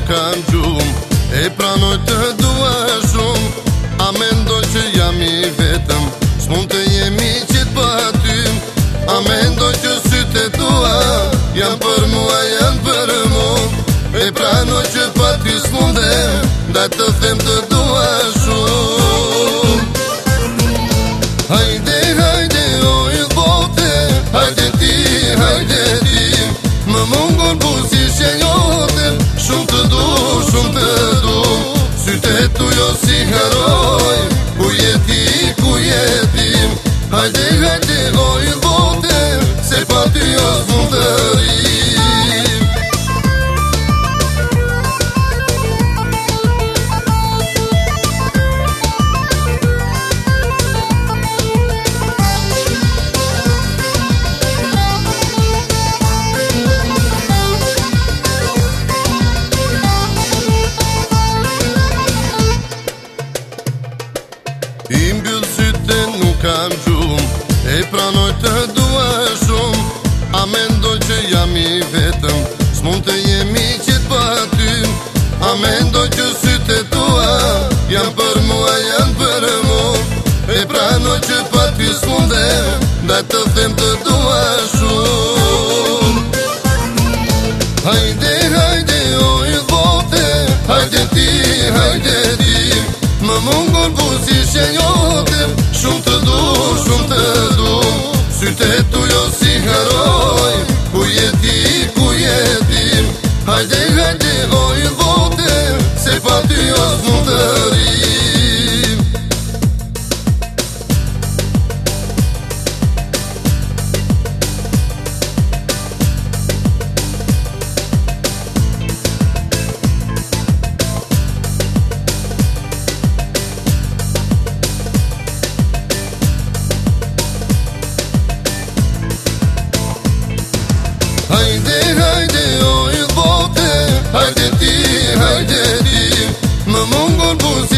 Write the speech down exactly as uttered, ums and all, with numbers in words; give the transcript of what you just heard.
kam gjumë, e pranoj të dua shumë. A mendoj që jam i vetëm, s'mund të jemi qit pa ty. A mendoj që sytë e tua janë për mua, janë për mu. E pranoj që pa ty s'mundem, da të them të dua shumë. Hajde, hajde, oj bote, hajde ti, hajde ti. Më mungon buzishe jote, shumë të du, shumë të du. Sytë e tu jo si haroj, ku jeti, ku jetim. Hajde, hajde, oj bote, se pa ty jo s'mund të rim. I mbyll sytë nuk kam gjumë, e pranoj të dua shumë. A mendoj që jam i vetëm, s'mund të jemi qit pa ty. A mendoj që sytë e tua janë për mua, janë për mu. E pranoj që pa ty s'mundem, da të them të dua shumë. Hajde, hajde, oj bote, hajde ti, hajde ti. Më mungon buzishe jote, shumë të du, shumë të du. Sytë e tu jo si haroj, ku jeti, ku jetim. Hajde, hajde, oj bote, se pa ty jo s'mund të rim. Hajde, hajde, oj bote, hajde ti, hajde ti. Më mungon buzishe